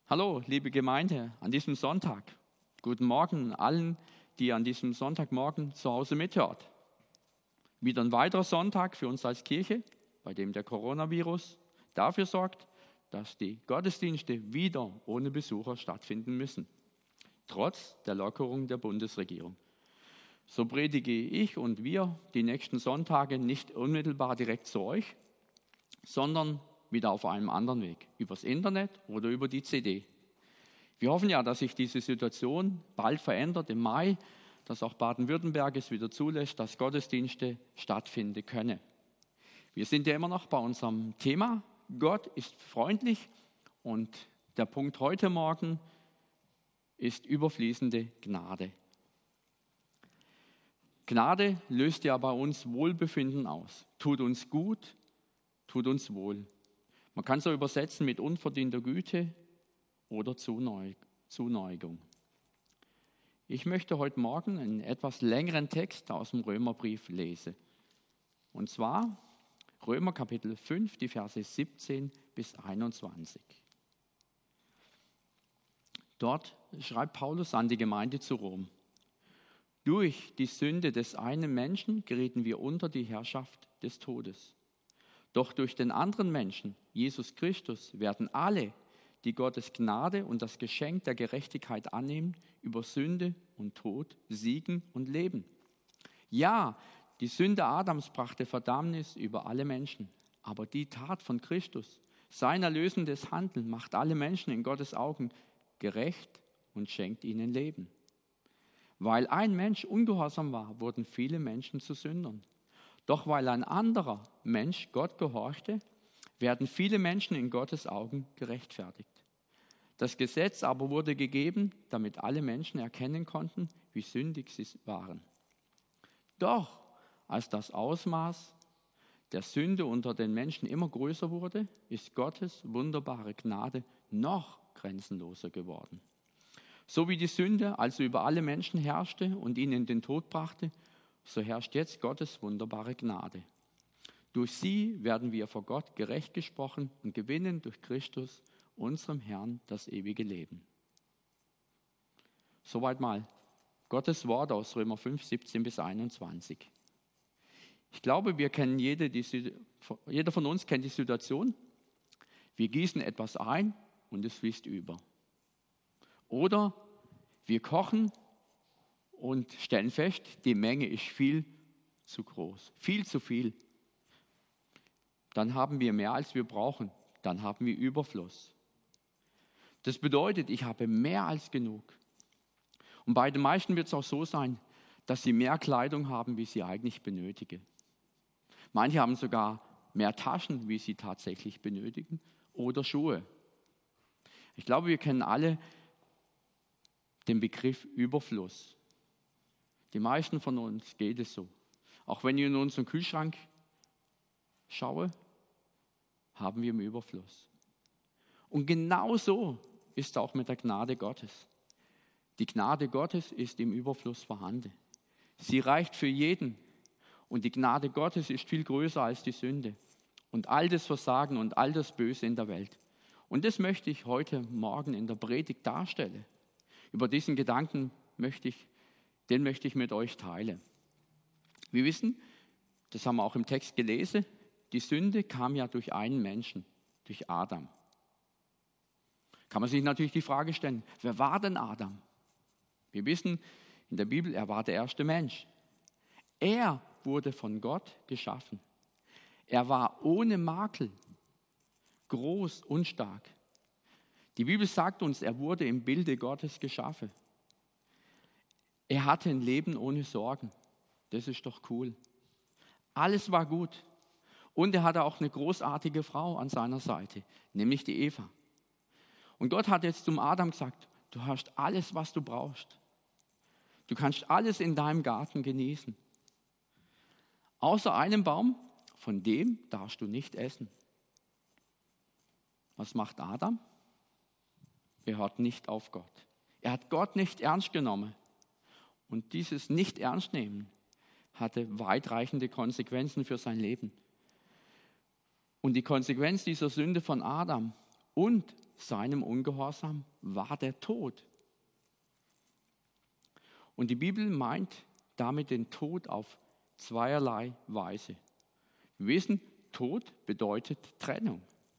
Hallo, liebe Gemeinde, an diesem Sonntag. Guten Morgen allen, die an diesem Sonntagmorgen zu Hause mithört. Wieder ein weiterer Sonntag für uns als Kirche, bei dem der Coronavirus dafür sorgt, dass die Gottesdienste wieder ohne Besucher stattfinden müssen, trotz der Lockerung der Bundesregierung. So predige ich und wir die nächsten Sonntage nicht unmittelbar direkt zu euch, sondern wieder auf einem anderen Weg, übers Internet oder über die CD. Wir hoffen ja, dass sich diese Situation bald verändert im Mai, dass auch Baden-Württemberg es wieder zulässt, dass Gottesdienste stattfinden können. Wir sind ja immer noch bei unserem Thema, Gott ist freundlich, und der Punkt heute Morgen ist überfließende Gnade. Gnade löst ja bei uns Wohlbefinden aus, tut uns gut, tut uns wohl. Man kann es so übersetzen mit unverdienter Güte oder Zuneigung. Ich möchte heute Morgen einen etwas längeren Text aus dem Römerbrief lesen. Und zwar Römer Kapitel 5, die Verse 17 bis 21. Dort schreibt Paulus an die Gemeinde zu Rom: Durch die Sünde des einen Menschen gerieten wir unter die Herrschaft des Todes. Doch durch den anderen Menschen, Jesus Christus, werden alle, die Gottes Gnade und das Geschenk der Gerechtigkeit annehmen, über Sünde und Tod siegen und leben. Ja, die Sünde Adams brachte Verdammnis über alle Menschen, aber die Tat von Christus, sein erlösendes Handeln, macht alle Menschen in Gottes Augen gerecht und schenkt ihnen Leben. Weil ein Mensch ungehorsam war, wurden viele Menschen zu Sündern. Doch weil ein anderer Mensch Gott gehorchte, werden viele Menschen in Gottes Augen gerechtfertigt. Das Gesetz aber wurde gegeben, damit alle Menschen erkennen konnten, wie sündig sie waren. Doch als das Ausmaß der Sünde unter den Menschen immer größer wurde, ist Gottes wunderbare Gnade noch grenzenloser geworden. So wie die Sünde also über alle Menschen herrschte und ihnen den Tod brachte, so herrscht jetzt Gottes wunderbare Gnade. Durch sie werden wir vor Gott gerecht gesprochen und gewinnen durch Christus, unserem Herrn, das ewige Leben. Soweit mal Gottes Wort aus Römer 5, 17 bis 21. Ich glaube, jeder von uns kennt die Situation. Wir gießen etwas ein und es fließt über. Oder wir kochen und stellen fest, die Menge ist viel zu groß, viel zu viel. Dann haben wir mehr, als wir brauchen. Dann haben wir Überfluss. Das bedeutet, ich habe mehr als genug. Und bei den meisten wird es auch so sein, dass sie mehr Kleidung haben, wie sie eigentlich benötigen. Manche haben sogar mehr Taschen, wie sie tatsächlich benötigen, oder Schuhe. Ich glaube, wir kennen alle den Begriff Überfluss. Die meisten von uns geht es so. Auch wenn ich in unseren Kühlschrank schaue, haben wir im Überfluss. Und genau so ist auch mit der Gnade Gottes. Die Gnade Gottes ist im Überfluss vorhanden. Sie reicht für jeden. Und die Gnade Gottes ist viel größer als die Sünde und all das Versagen und all das Böse in der Welt. Und das möchte ich heute Morgen in der Predigt darstellen. Über diesen Gedanken möchte ich mit euch teilen. Wir wissen, das haben wir auch im Text gelesen, die Sünde kam ja durch einen Menschen, durch Adam. Kann man sich natürlich die Frage stellen, wer war denn Adam? Wir wissen in der Bibel, er war der erste Mensch. Er wurde von Gott geschaffen. Er war ohne Makel, groß und stark. Die Bibel sagt uns, er wurde im Bilde Gottes geschaffen. Er hatte ein Leben ohne Sorgen. Das ist doch cool. Alles war gut. Und er hatte auch eine großartige Frau an seiner Seite, nämlich die Eva. Und Gott hat jetzt zum Adam gesagt, du hast alles, was du brauchst. Du kannst alles in deinem Garten genießen. Außer einem Baum, von dem darfst du nicht essen. Was macht Adam? Er hört nicht auf Gott. Er hat Gott nicht ernst genommen. Und dieses Nicht-Ernst-Nehmen hatte weitreichende Konsequenzen für sein Leben. Und die Konsequenz dieser Sünde von Adam und seinem Ungehorsam war der Tod. Und die Bibel meint damit den Tod auf zweierlei Weise. Wir wissen, Tod bedeutet Trennung.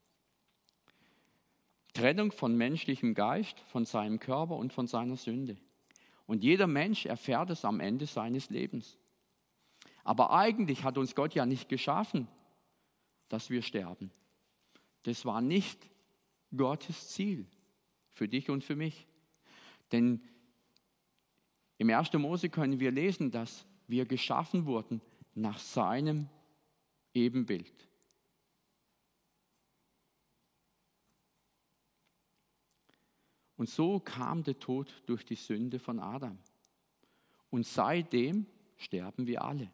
Trennung von menschlichem Geist, von seinem Körper und von seiner Sünde. Und jeder Mensch erfährt es am Ende seines Lebens. Aber eigentlich hat uns Gott ja nicht geschaffen, dass wir sterben. Das war nicht Gottes Ziel für dich und für mich. Denn im 1. Mose können wir lesen, dass wir geschaffen wurden nach seinem Ebenbild. Und so kam der Tod durch die Sünde von Adam. Und seitdem sterben wir alle.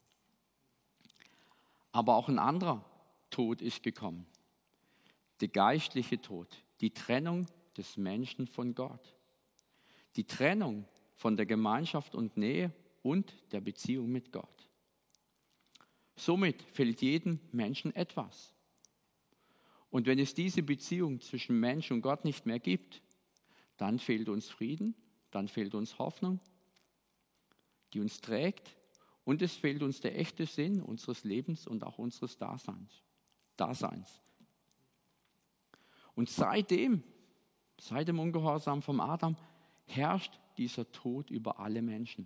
Aber auch ein anderer Tod ist gekommen. Der geistliche Tod, die Trennung des Menschen von Gott. Die Trennung von der Gemeinschaft und Nähe und der Beziehung mit Gott. Somit fehlt jedem Menschen etwas. Und wenn es diese Beziehung zwischen Mensch und Gott nicht mehr gibt, dann fehlt uns Frieden, dann fehlt uns Hoffnung, die uns trägt, und es fehlt uns der echte Sinn unseres Lebens und auch unseres Daseins. Und seit dem Ungehorsam vom Adam, herrscht dieser Tod über alle Menschen.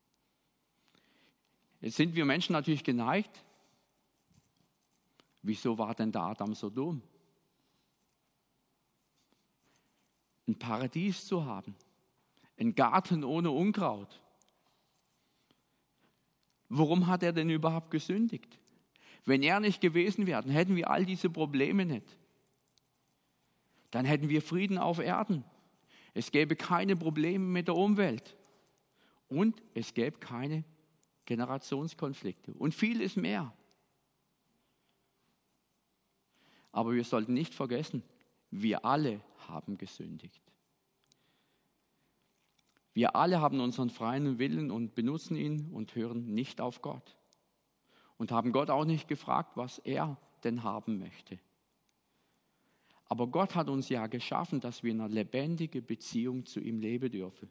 Jetzt sind wir Menschen natürlich geneigt. Wieso war denn der Adam so dumm? Ein Paradies zu haben, einen Garten ohne Unkraut. Warum hat er denn überhaupt gesündigt? Wenn er nicht gewesen wäre, dann hätten wir all diese Probleme nicht. Dann hätten wir Frieden auf Erden. Es gäbe keine Probleme mit der Umwelt. Und es gäbe keine Generationskonflikte. Und vieles mehr. Aber wir sollten nicht vergessen, wir alle haben gesündigt. Wir alle haben unseren freien Willen und benutzen ihn und hören nicht auf Gott. Und haben Gott auch nicht gefragt, was er denn haben möchte. Aber Gott hat uns ja geschaffen, dass wir in einer lebendigen Beziehung zu ihm leben dürfen.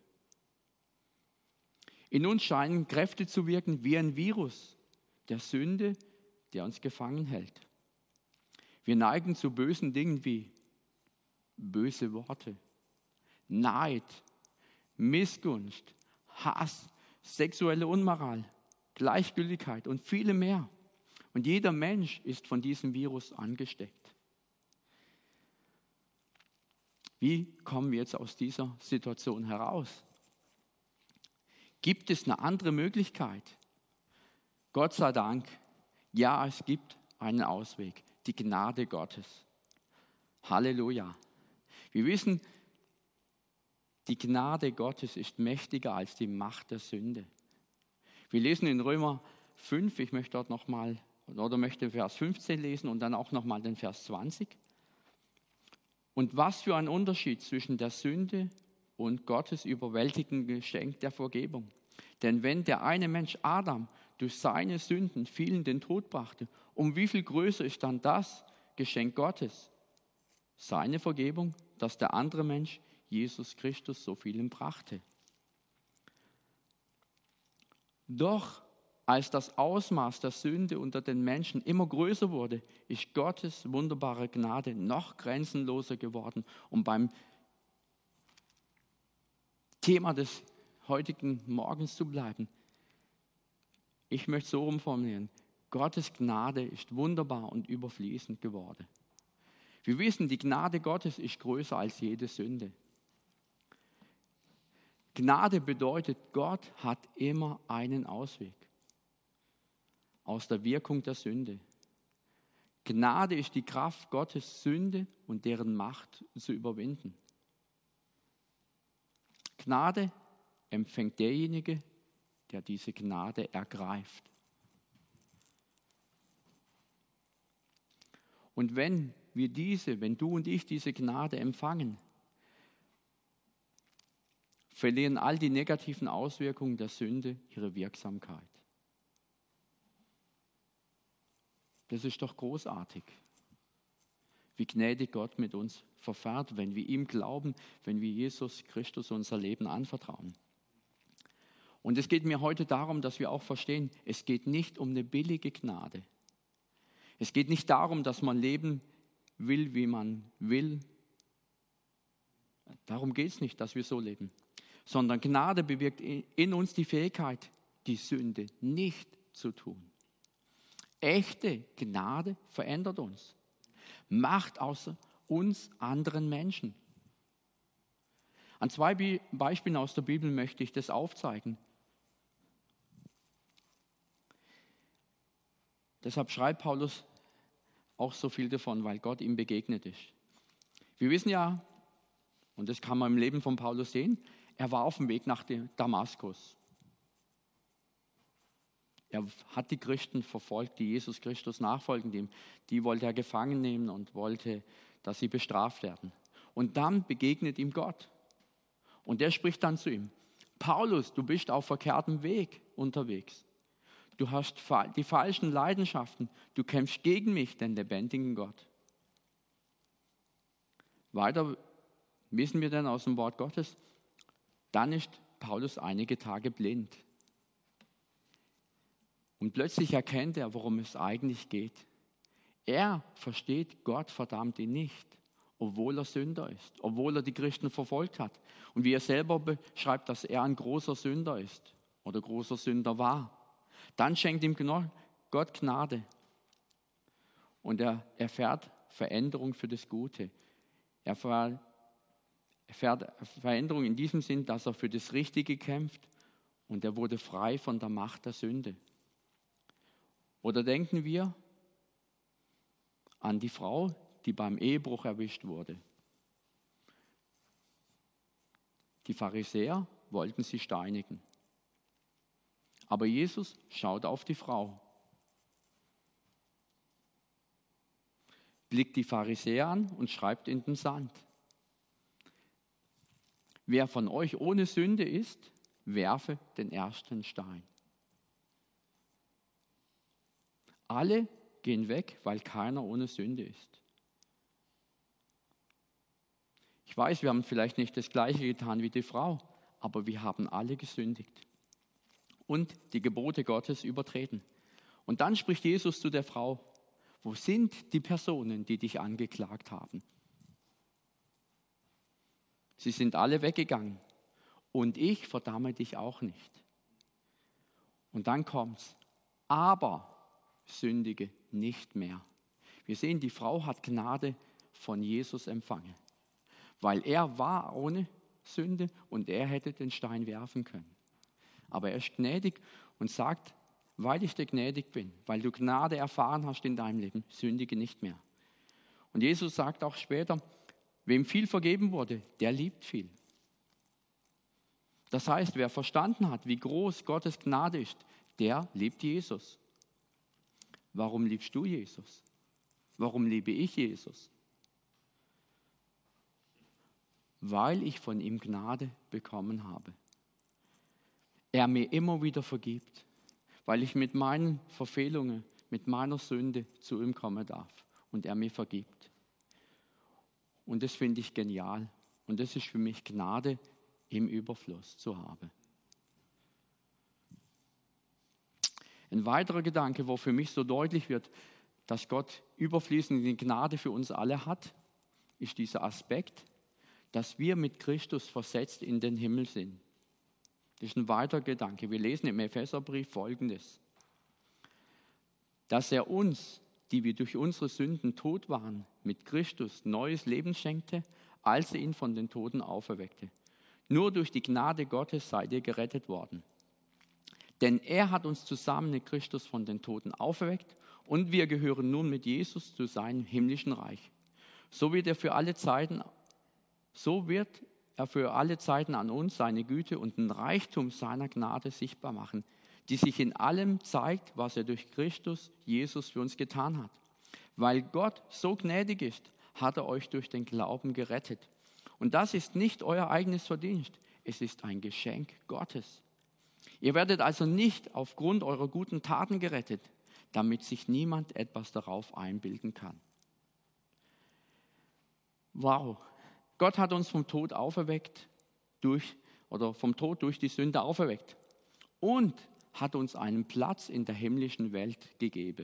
In uns scheinen Kräfte zu wirken wie ein Virus der Sünde, der uns gefangen hält. Wir neigen zu bösen Dingen wie böse Worte, Neid, Missgunst, Hass, sexuelle Unmoral, Gleichgültigkeit und viele mehr. Und jeder Mensch ist von diesem Virus angesteckt. Wie kommen wir jetzt aus dieser Situation heraus? Gibt es eine andere Möglichkeit? Gott sei Dank, ja, es gibt einen Ausweg, die Gnade Gottes. Halleluja. Wir wissen, die Gnade Gottes ist mächtiger als die Macht der Sünde. Wir lesen in Römer 5, ich möchte dort möchte Vers 15 lesen und dann auch nochmal den Vers 20. Und was für ein Unterschied zwischen der Sünde und Gottes überwältigendem Geschenk der Vergebung. Denn wenn der eine Mensch Adam durch seine Sünden vielen den Tod brachte, um wie viel größer ist dann das Geschenk Gottes? Seine Vergebung, dass der andere Mensch, Jesus Christus, so vielen brachte. Doch als das Ausmaß der Sünde unter den Menschen immer größer wurde, ist Gottes wunderbare Gnade noch grenzenloser geworden. Um beim Thema des heutigen Morgens zu bleiben, ich möchte so umformulieren: Gottes Gnade ist wunderbar und überfließend geworden. Wir wissen, die Gnade Gottes ist größer als jede Sünde. Gnade bedeutet, Gott hat immer einen Ausweg aus der Wirkung der Sünde. Gnade ist die Kraft Gottes, Sünde und deren Macht zu überwinden. Gnade empfängt derjenige, der diese Gnade ergreift. Und wenn du und ich diese Gnade empfangen, verlieren all die negativen Auswirkungen der Sünde ihre Wirksamkeit. Das ist doch großartig. wie gnädig Gott mit uns verfährt, wenn wir ihm glauben, wenn wir Jesus Christus unser Leben anvertrauen. Und es geht mir heute darum, dass wir auch verstehen, es geht nicht um eine billige Gnade. Es geht nicht darum, dass man leben will, wie man will. Darum geht es nicht, dass wir so leben. Sondern Gnade bewirkt in uns die Fähigkeit, die Sünde nicht zu tun. Echte Gnade verändert uns, macht aus uns anderen Menschen. An 2 Beispielen aus der Bibel möchte ich das aufzeigen. Deshalb schreibt Paulus auch so viel davon, weil Gott ihm begegnet ist. Wir wissen ja, und das kann man im Leben von Paulus sehen, er war auf dem Weg nach Damaskus. Er hat die Christen verfolgt, die Jesus Christus nachfolgen. Die wollte er gefangen nehmen und wollte, dass sie bestraft werden. Und dann begegnet ihm Gott. Und der spricht dann zu ihm: Paulus, du bist auf verkehrtem Weg unterwegs. Du hast die falschen Leidenschaften. Du kämpfst gegen mich, den lebendigen Gott. Weiter wissen wir dann aus dem Wort Gottes, dann ist Paulus einige Tage blind. Und plötzlich erkennt er, worum es eigentlich geht. Er versteht, Gott verdammt ihn nicht, obwohl er Sünder ist, obwohl er die Christen verfolgt hat. Und wie er selber beschreibt, dass er ein großer Sünder ist oder großer Sünder war. Dann schenkt ihm Gott Gnade. Und er erfährt Veränderung für das Gute. Er erfährt Veränderung in diesem Sinn, dass er für das Richtige kämpft und er wurde frei von der Macht der Sünde. Oder denken wir an die Frau, die beim Ehebruch erwischt wurde. Die Pharisäer wollten sie steinigen. Aber Jesus schaut auf die Frau, blickt die Pharisäer an und schreibt in den Sand: Wer von euch ohne Sünde ist, werfe den ersten Stein. Alle gehen weg, weil keiner ohne Sünde ist. Ich weiß, wir haben vielleicht nicht das Gleiche getan wie die Frau, aber wir haben alle gesündigt und die Gebote Gottes übertreten. Und dann spricht Jesus zu der Frau: Wo sind die Personen, die dich angeklagt haben? Sie sind alle weggegangen und ich verdamme dich auch nicht. Und dann kommt's: Aber sündige nicht mehr. Wir sehen, die Frau hat Gnade von Jesus empfangen, weil er war ohne Sünde und er hätte den Stein werfen können. Aber er ist gnädig und sagt: Weil ich dir gnädig bin, weil du Gnade erfahren hast in deinem Leben, sündige nicht mehr. Und Jesus sagt auch später: Wem viel vergeben wurde, der liebt viel. Das heißt, wer verstanden hat, wie groß Gottes Gnade ist, der liebt Jesus. Warum liebst du Jesus? Warum liebe ich Jesus? Weil ich von ihm Gnade bekommen habe. Er mir immer wieder vergibt, weil ich mit meinen Verfehlungen, mit meiner Sünde zu ihm kommen darf und er mir vergibt. Und das finde ich genial. Und das ist für mich Gnade im Überfluss zu haben. Ein weiterer Gedanke, wo für mich so deutlich wird, dass Gott überfließende Gnade für uns alle hat, ist dieser Aspekt, dass wir mit Christus versetzt in den Himmel sind. Das ist ein weiterer Gedanke. Wir lesen im Epheserbrief Folgendes: Dass er uns, die wir durch unsere Sünden tot waren, mit Christus neues Leben schenkte, als er ihn von den Toten auferweckte. Nur durch die Gnade Gottes seid ihr gerettet worden. Denn er hat uns zusammen mit Christus von den Toten auferweckt und wir gehören nun mit Jesus zu seinem himmlischen Reich. So wird er für alle Zeiten an uns seine Güte und den Reichtum seiner Gnade sichtbar machen, die sich in allem zeigt, was er durch Christus Jesus für uns getan hat. Weil Gott so gnädig ist, hat er euch durch den Glauben gerettet. Und das ist nicht euer eigenes Verdienst, es ist ein Geschenk Gottes. Ihr werdet also nicht aufgrund eurer guten Taten gerettet, damit sich niemand etwas darauf einbilden kann. Wow, Gott hat uns vom Tod auferweckt, vom Tod durch die Sünde auferweckt und hat uns einen Platz in der himmlischen Welt gegeben.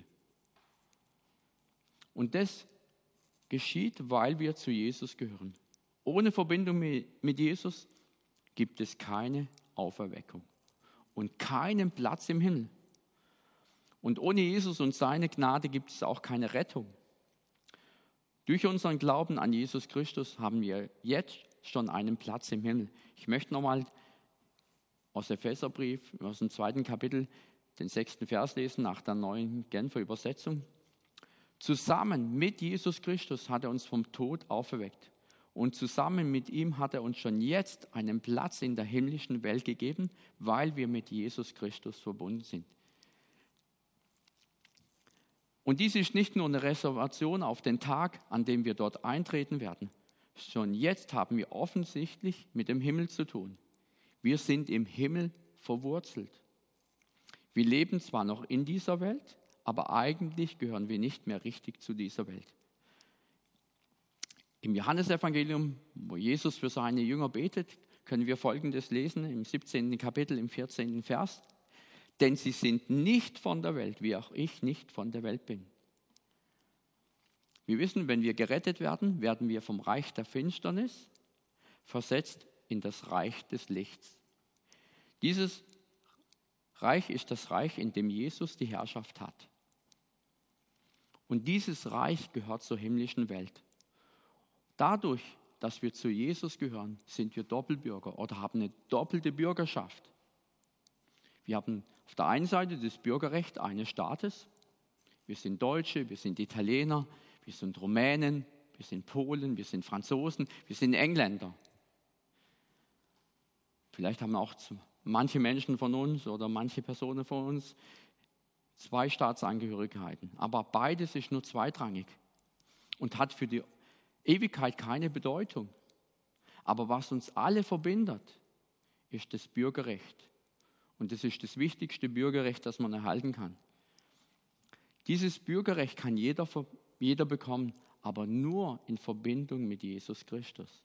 Und das geschieht, weil wir zu Jesus gehören. Ohne Verbindung mit Jesus gibt es keine Auferweckung und keinen Platz im Himmel. Und ohne Jesus und seine Gnade gibt es auch keine Rettung. Durch unseren Glauben an Jesus Christus haben wir jetzt schon einen Platz im Himmel. Ich möchte nochmal aus Epheserbrief, aus dem 2. Kapitel, den 6. Vers lesen, nach der neuen Genfer Übersetzung. Zusammen mit Jesus Christus hat er uns vom Tod auferweckt. Und zusammen mit ihm hat er uns schon jetzt einen Platz in der himmlischen Welt gegeben, weil wir mit Jesus Christus verbunden sind. Und dies ist nicht nur eine Reservation auf den Tag, an dem wir dort eintreten werden. Schon jetzt haben wir offensichtlich mit dem Himmel zu tun. Wir sind im Himmel verwurzelt. Wir leben zwar noch in dieser Welt, aber eigentlich gehören wir nicht mehr richtig zu dieser Welt. Im Johannesevangelium, wo Jesus für seine Jünger betet, können wir Folgendes lesen, im 17. Kapitel, im 14. Vers. Denn sie sind nicht von der Welt, wie auch ich nicht von der Welt bin. Wir wissen, wenn wir gerettet werden, werden wir vom Reich der Finsternis versetzt in das Reich des Lichts. Dieses Reich ist das Reich, in dem Jesus die Herrschaft hat. Und dieses Reich gehört zur himmlischen Welt. Dadurch, dass wir zu Jesus gehören, sind wir Doppelbürger oder haben eine doppelte Bürgerschaft. Wir haben auf der einen Seite das Bürgerrecht eines Staates. Wir sind Deutsche, wir sind Italiener, wir sind Rumänen, wir sind Polen, wir sind Franzosen, wir sind Engländer. Vielleicht haben auch manche Menschen von uns oder manche Personen von uns 2 Staatsangehörigkeiten. Aber beides ist nur zweitrangig und hat für die Ewigkeit keine Bedeutung. Aber was uns alle verbindet, ist das Bürgerrecht. Und das ist das wichtigste Bürgerrecht, das man erhalten kann. Dieses Bürgerrecht kann jeder bekommen, aber nur in Verbindung mit Jesus Christus.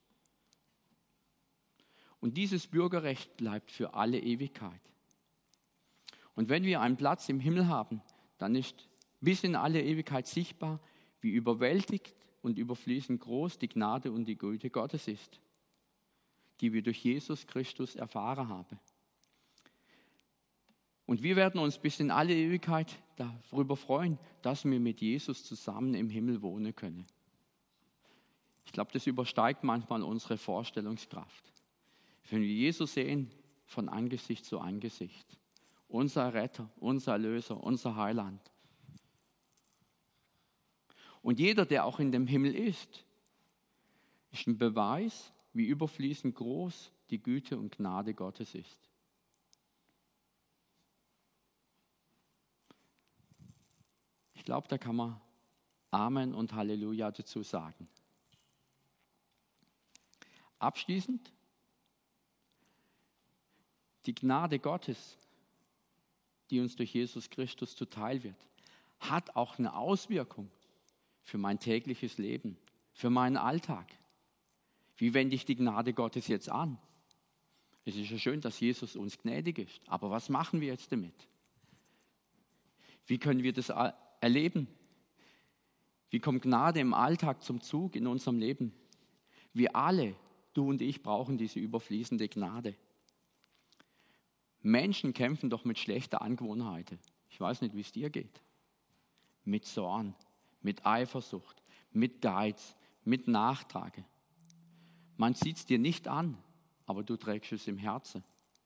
Und dieses Bürgerrecht bleibt für alle Ewigkeit. Und wenn wir einen Platz im Himmel haben, dann ist bis in alle Ewigkeit sichtbar, wie überwältigt und überfließend groß die Gnade und die Güte Gottes ist, die wir durch Jesus Christus erfahren haben. Und wir werden uns bis in alle Ewigkeit darüber freuen, dass wir mit Jesus zusammen im Himmel wohnen können. Ich glaube, das übersteigt manchmal unsere Vorstellungskraft. Wenn wir Jesus sehen, von Angesicht zu Angesicht. Unser Retter, unser Erlöser, unser Heiland. Und jeder, der auch in dem Himmel ist ein Beweis, wie überfließend groß die Güte und Gnade Gottes ist. Ich glaube, da kann man Amen und Halleluja dazu sagen. Abschließend, die Gnade Gottes, die uns durch Jesus Christus zuteil wird, hat auch eine Auswirkung für mein tägliches Leben, für meinen Alltag. Wie wende ich die Gnade Gottes jetzt an? Es ist ja schön, dass Jesus uns gnädig ist, aber was machen wir jetzt damit? Wie können wir das erleben? Wie kommt Gnade im Alltag zum Zug in unserem Leben? Wir alle, du und ich, brauchen diese überfließende Gnade. Menschen kämpfen doch mit schlechter Angewohnheiten. Ich weiß nicht, wie es dir geht. Mit Zorn, mit Eifersucht, mit Geiz, mit Nachtrage. Man sieht es dir nicht an, aber du trägst es im Herzen.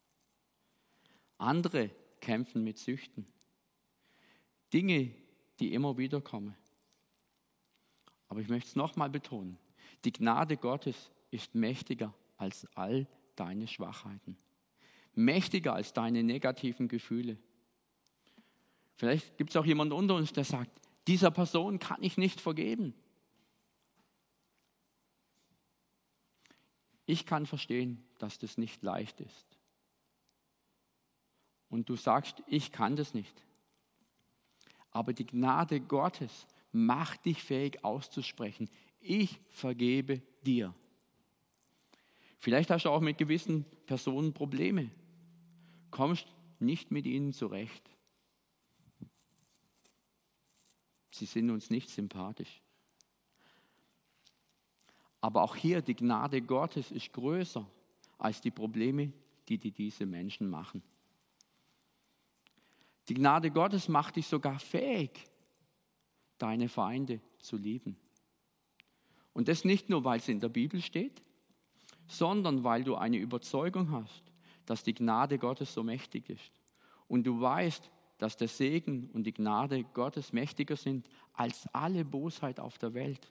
Andere kämpfen mit Süchten. Dinge, die immer wieder kommen. Aber ich möchte es nochmal betonen. Die Gnade Gottes ist mächtiger als all deine Schwachheiten. Mächtiger als deine negativen Gefühle. Vielleicht gibt es auch jemanden unter uns, der sagt, dieser Person kann ich nicht vergeben. Ich kann verstehen, dass das nicht leicht ist. Und du sagst, ich kann das nicht. Aber die Gnade Gottes macht dich fähig auszusprechen, Ich vergebe dir. Vielleicht hast du auch mit gewissen Personen Probleme. Kommst nicht mit ihnen zurecht. Sie sind uns nicht sympathisch. Aber auch hier, die Gnade Gottes ist größer als die Probleme, die diese Menschen machen. Die Gnade Gottes macht dich sogar fähig, deine Feinde zu lieben. Und das nicht nur, weil es in der Bibel steht, sondern weil du eine Überzeugung hast, dass die Gnade Gottes so mächtig ist. Und du weißt, dass der Segen und die Gnade Gottes mächtiger sind als alle Bosheit auf der Welt.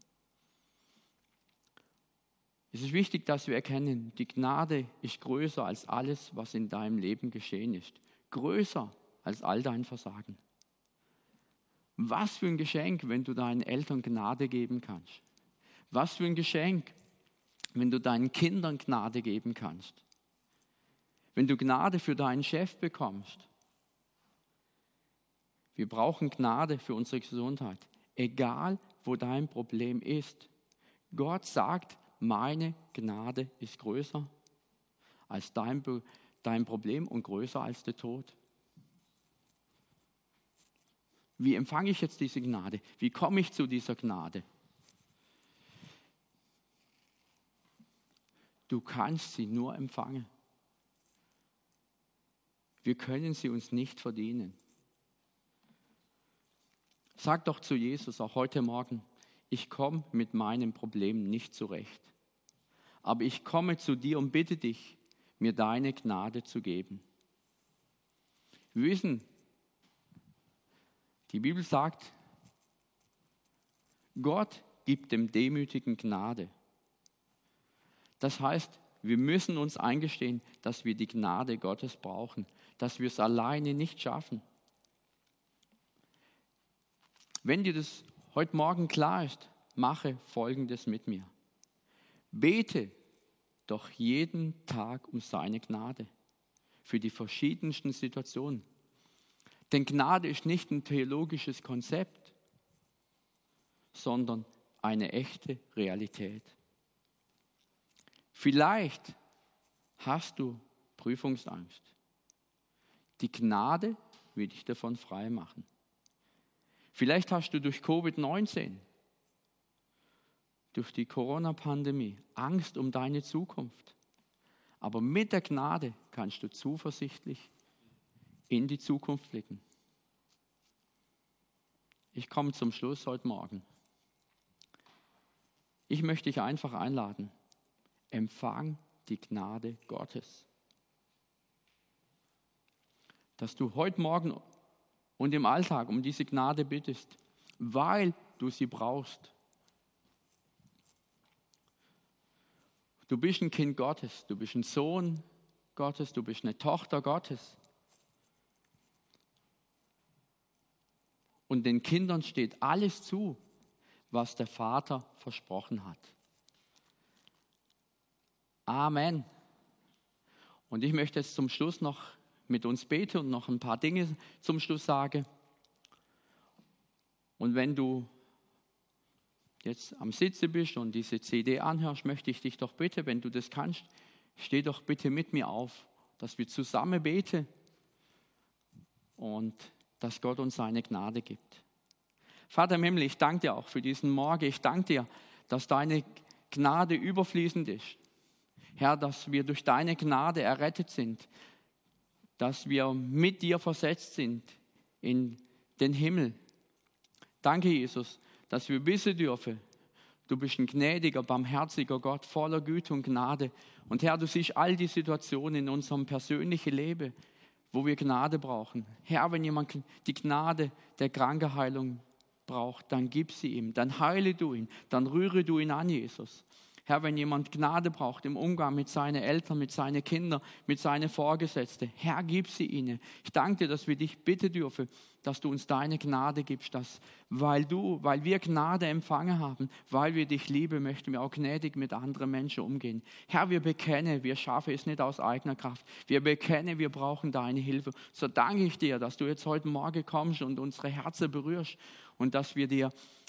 Es ist wichtig, dass wir erkennen, die Gnade ist größer als alles, was in deinem Leben geschehen ist. Größer als all dein Versagen. Was für ein Geschenk, wenn du deinen Eltern Gnade geben kannst. Was für ein Geschenk, wenn du deinen Kindern Gnade geben kannst. Wenn du Gnade für deinen Chef bekommst. Wir brauchen Gnade für unsere Gesundheit, egal wo dein Problem ist. Gott sagt, meine Gnade ist größer als dein Problem und größer als der Tod. Wie empfange ich jetzt diese Gnade? Wie komme ich zu dieser Gnade? Du kannst sie nur empfangen. Wir können sie uns nicht verdienen. Sag doch zu Jesus auch heute Morgen, ich komme mit meinem Problem nicht zurecht. Aber ich komme zu dir und bitte dich, mir deine Gnade zu geben. Wir wissen, die Bibel sagt, Gott gibt dem Demütigen Gnade. Das heißt, wir müssen uns eingestehen, dass wir die Gnade Gottes brauchen, dass wir es alleine nicht schaffen. Wenn dir das heute Morgen klar ist, mache Folgendes mit mir. Bete doch jeden Tag um seine Gnade für die verschiedensten Situationen. Denn Gnade ist nicht ein theologisches Konzept, sondern eine echte Realität. Vielleicht hast du Prüfungsangst. Die Gnade will dich davon frei machen. Vielleicht hast du durch Covid-19, durch die Corona-Pandemie Angst um deine Zukunft. Aber mit der Gnade kannst du zuversichtlich in die Zukunft blicken. Ich komme zum Schluss heute Morgen. Ich möchte dich einfach einladen. Empfang die Gnade Gottes. Dass du heute Morgen und im Alltag um diese Gnade bittest, weil du sie brauchst. Du bist ein Kind Gottes, du bist ein Sohn Gottes, du bist eine Tochter Gottes. Und den Kindern steht alles zu, was der Vater versprochen hat. Amen. Und ich möchte jetzt zum Schluss noch mit uns beten und noch ein paar Dinge zum Schluss sagen. Und wenn du jetzt am Sitzen bist und diese CD anhörst, möchte ich dich doch bitte, wenn du das kannst, steh doch bitte mit mir auf, dass wir zusammen beten und dass Gott uns seine Gnade gibt. Vater im Himmel, ich danke dir auch für diesen Morgen. Ich danke dir, dass deine Gnade überfließend ist. Herr, dass wir durch deine Gnade errettet sind, dass wir mit dir versetzt sind in den Himmel. Danke, Jesus, dass wir wissen dürfen, du bist ein gnädiger, barmherziger Gott, voller Güte und Gnade. Und Herr, du siehst all die Situationen in unserem persönlichen Leben, wo wir Gnade brauchen. Herr, wenn jemand die Gnade der Krankenheilung braucht, dann gib sie ihm, dann heile du ihn, dann rühre du ihn an, Jesus. Herr, wenn jemand Gnade braucht im Umgang mit seinen Eltern, mit seinen Kindern, mit seinen Vorgesetzten, Herr, gib sie ihnen. Ich danke dir, dass wir dich bitten dürfen, dass du uns deine Gnade gibst, dass, weil wir Gnade empfangen haben, weil wir dich lieben, möchten wir auch gnädig mit anderen Menschen umgehen. Herr, wir bekennen, wir schaffen es nicht aus eigener Kraft. Wir bekennen, wir brauchen deine Hilfe. So danke ich dir, dass du jetzt heute Morgen kommst und unsere Herzen berührst und dass wir dir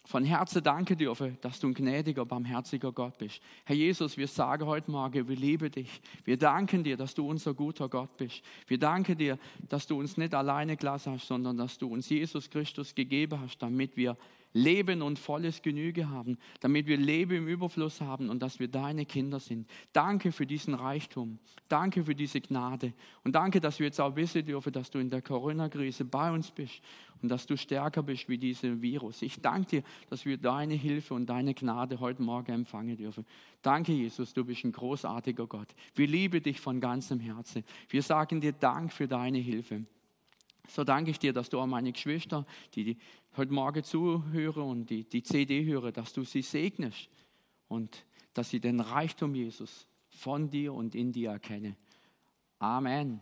von Herzen danke dürfen, dass du ein gnädiger, barmherziger Gott bist. Herr Jesus, wir sagen heute Morgen, wir lieben dich. Wir danken dir, dass du unser guter Gott bist. Wir danken dir, dass du uns nicht alleine gelassen hast, sondern dass du uns Jesus Christus gegeben hast, damit wir Leben und volles Genüge haben, damit wir Leben im Überfluss haben und dass wir deine Kinder sind. Danke für diesen Reichtum. Danke für diese Gnade. Und danke, dass wir jetzt auch wissen dürfen, dass du in der Corona-Krise bei uns bist und dass du stärker bist wie dieser Virus. Ich danke dir, dass wir deine Hilfe und deine Gnade heute Morgen empfangen dürfen. Danke, Jesus, du bist ein großartiger Gott. Wir lieben dich von ganzem Herzen. Wir sagen dir Dank für deine Hilfe. So danke ich dir, dass du auch meine Geschwister, die heute Morgen zuhören und die CD hören, dass du sie segnest und dass sie den Reichtum Jesus von dir und in dir erkennen. Amen.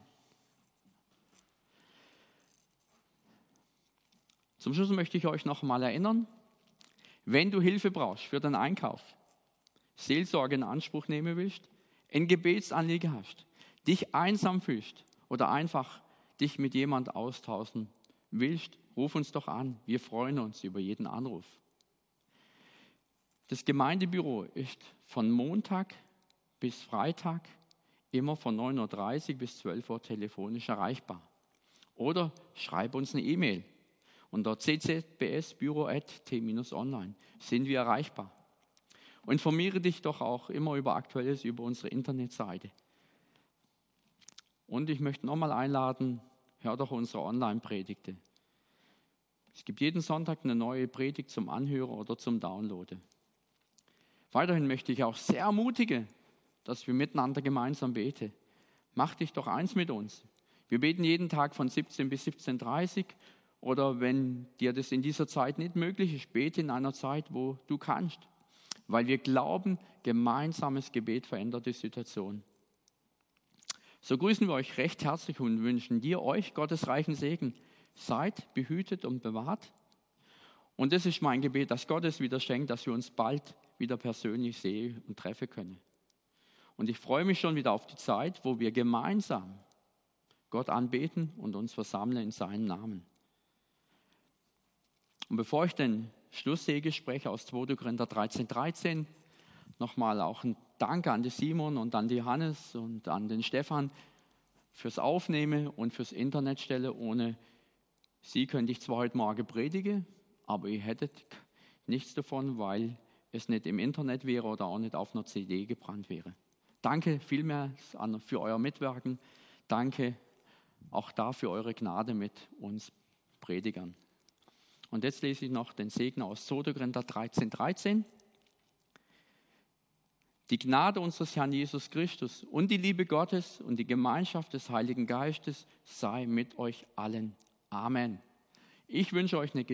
Zum Schluss möchte ich euch noch mal erinnern, wenn du Hilfe brauchst für den Einkauf, Seelsorge in Anspruch nehmen willst, ein Gebetsanliegen hast, dich einsam fühlst oder einfach dich mit jemand austauschen willst, ruf uns doch an. Wir freuen uns über jeden Anruf. Das Gemeindebüro ist von Montag bis Freitag immer von 9:30 Uhr bis 12 Uhr telefonisch erreichbar. Oder schreib uns eine E-Mail. Unter ccbsbüro@t-online sind wir erreichbar. Und informiere dich doch auch immer über Aktuelles über unsere Internetseite. Und ich möchte nochmal einladen, hör doch unsere Online-Predigte. Es gibt jeden Sonntag eine neue Predigt zum Anhören oder zum Downloaden. Weiterhin möchte ich auch sehr ermutigen, dass wir miteinander gemeinsam beten. Mach dich doch eins mit uns. Wir beten jeden Tag von 17 bis 17:30 Uhr oder wenn dir das in dieser Zeit nicht möglich ist, bete in einer Zeit, wo du kannst. Weil wir glauben, gemeinsames Gebet verändert die Situation. So grüßen wir euch recht herzlich und wünschen dir, euch Gottes reichen Segen. Seid behütet und bewahrt. Und das ist mein Gebet, dass Gott es wieder schenkt, dass wir uns bald wieder persönlich sehen und treffen können. Und ich freue mich schon wieder auf die Zeit, wo wir gemeinsam Gott anbeten und uns versammeln in seinem Namen. Und bevor ich den Schlusssegen spreche aus 2. Korinther 13:13, nochmal auch ein Dank an den Simon und an den Johannes und an den Stefan fürs Aufnehmen und fürs Internetstellen. Ohne sie könnte ich zwar heute Morgen predigen, aber ihr hättet nichts davon, weil es nicht im Internet wäre oder auch nicht auf einer CD gebrannt wäre. Danke vielmals für euer Mitwirken. Danke auch dafür eure Gnade mit uns Predigern. Und jetzt lese ich noch den Segen aus 2. Korinther 13:13. Die Gnade unseres Herrn Jesus Christus und die Liebe Gottes und die Gemeinschaft des Heiligen Geistes sei mit euch allen. Amen. Ich wünsche euch eine